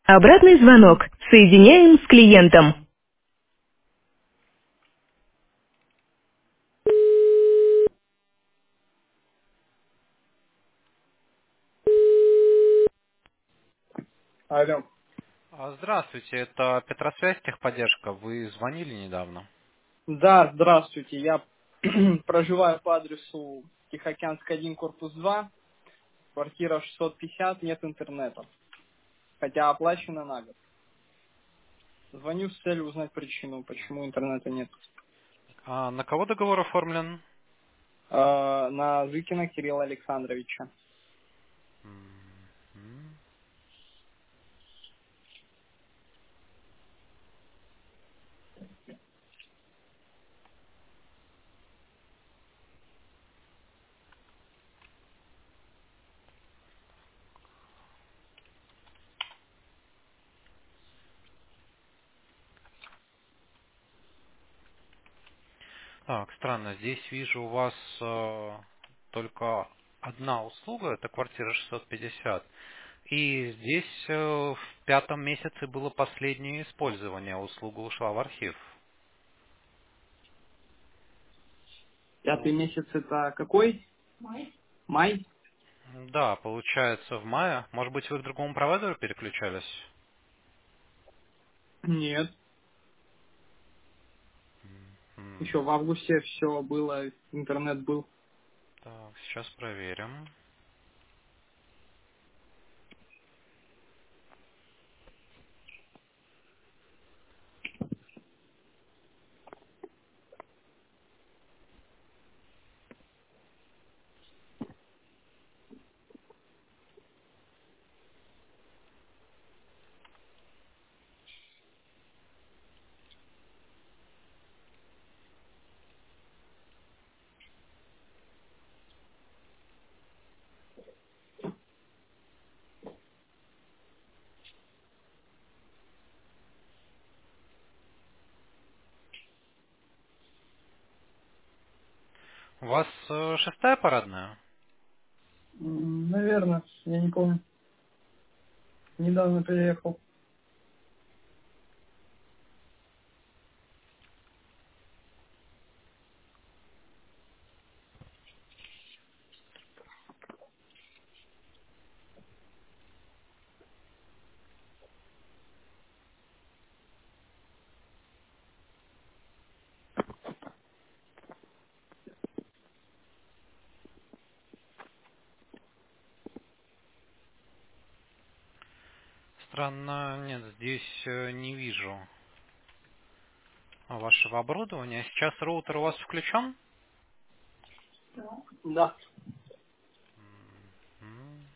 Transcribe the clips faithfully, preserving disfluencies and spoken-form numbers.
Обратный звонок. Соединяем с клиентом. Алло. А, Здравствуйте, это Петросвязь, техподдержка. Вы звонили недавно? Да, здравствуйте. Я проживаю по адресу Тихоокеанский один, корпус два, квартира шестьсот пятьдесят, нет интернета. Хотя оплачено на год. Звоню с целью узнать причину, почему интернета нет. А на кого договор оформлен? Э, на Зыкина Кирилла Александровича. Мгм. Так, странно, здесь вижу у вас э, только одна услуга, это квартира шестьсот пятьдесят. И здесь э, в пятом месяце было последнее использование, услуга ушла в архив. Пятый месяц это какой? Май? Да, получается в мае. Может быть, вы к другому провайдеру переключались? Нет. М, Еще в августе все было, интернет был. Так, сейчас проверим. У вас э, шестая парадная? Наверное, я не помню. Недавно переехал. Странно, нет, здесь э, не вижу вашего оборудования. Сейчас роутер у вас включен? Да. М,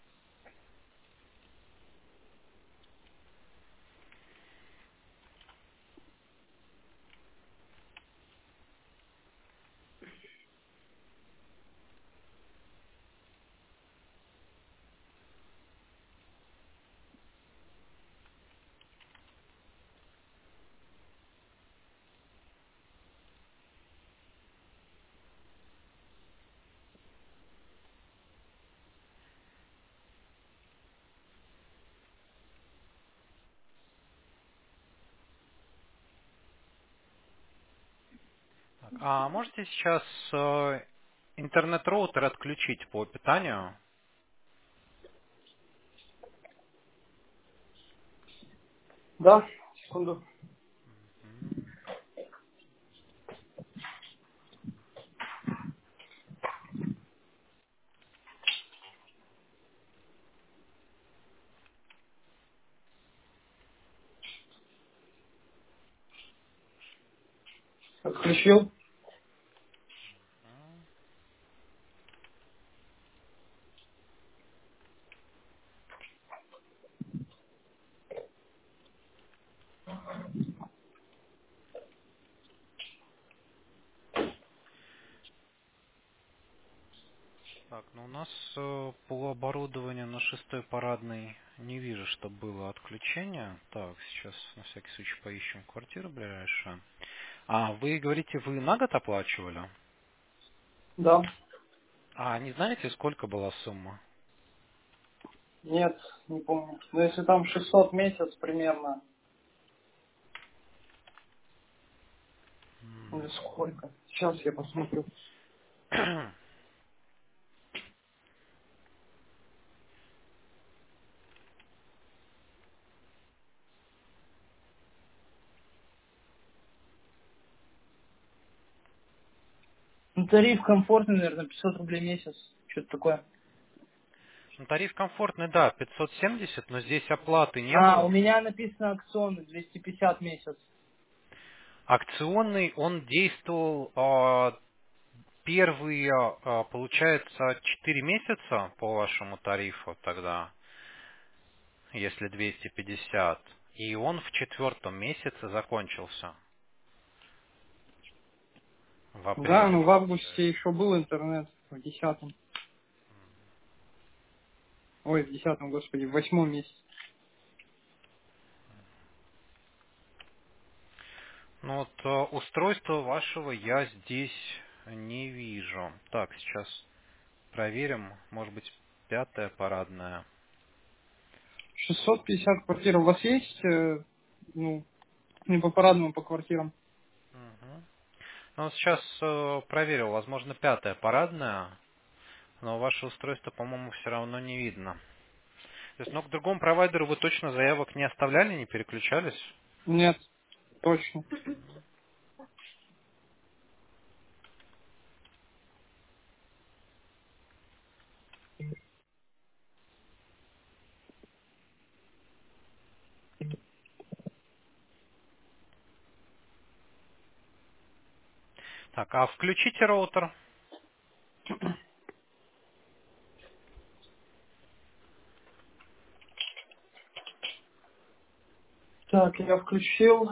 так, а можете сейчас э, интернет-роутер отключить по питанию? Да, секунду. М, Отключил. Так, ну у нас э, по оборудованию на шестой парадной не вижу, что было отключение. Так, сейчас на всякий случай поищем квартиру ближайшую. А вы говорите, вы на год оплачивали? Да. А не знаете, сколько была сумма? Нет, не помню. Но если там шестьсот в месяц примерно, или сколько? Сейчас я посмотрю. Ну, тариф комфортный, наверное, пятьсот рублей в месяц. Что-то такое. Ну, тариф комфортный, да, пятьсот семьдесят, но здесь оплаты не А, у было. меня написано акционный, двести пятьдесят в месяц. Акционный он действовал а, первые, а, получается, четыре месяца по вашему тарифу тогда, если двести пятьдесят. И он в четвертом месяце закончился, в Да, апреле ну в августе получается. еще был интернет, в десятом. Ой, в десятом, господи, в восьмом месяце. Ну вот а, устройство вашего я здесь не вижу. Так, сейчас проверим, может быть, пятая парадная. шестьсот пятьдесят квартир. У вас есть, э, ну, не по парадному, по квартирам? Мгм. Ну, вот сейчас э, проверил, возможно, пятая парадная, но ваше устройство, по-моему, все равно не видно. То есть, ну, к другому провайдеру вы точно заявок не оставляли, не переключались? Нет, точно. Так, а включите роутер. Так, я включил.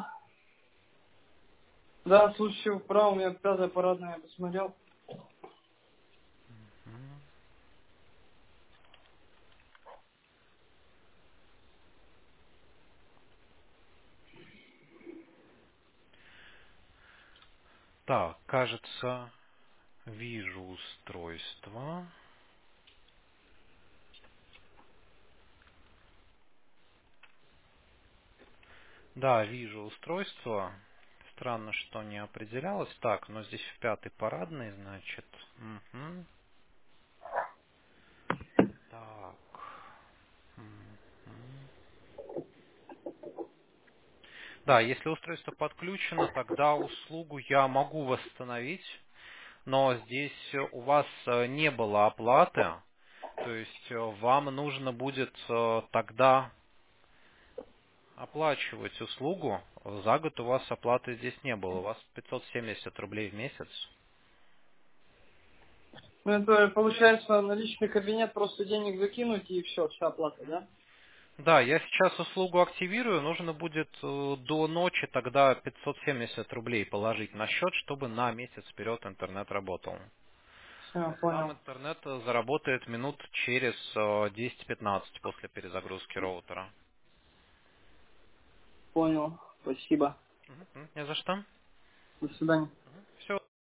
Да, слушай, вправо, у меня пятая парадная, я посмотрел. Так, кажется, вижу устройство. Да, вижу устройство. Странно, что не определялось. Так, но здесь в пятой парадной, значит. Мгм. Так. Мгм. Да, если устройство подключено, тогда услугу я могу восстановить, но здесь у вас э, не было оплаты, то есть э, вам нужно будет э, тогда оплачивать услугу. За год у вас оплаты здесь не было, у вас пятьсот семьдесят рублей в месяц. Ну, это, получается, на личный кабинет просто денег закинуть и все, вся оплата, да? Да, я сейчас услугу активирую, нужно будет э, до ночи тогда пятьсот семьдесят рублей положить на счет, чтобы на месяц вперед интернет работал. Все, Сам понял. интернет э, заработает минут через э, десять-пятнадцать после перезагрузки роутера. Понял. Спасибо. Мгм, мгм, не за что. До свидания. Все.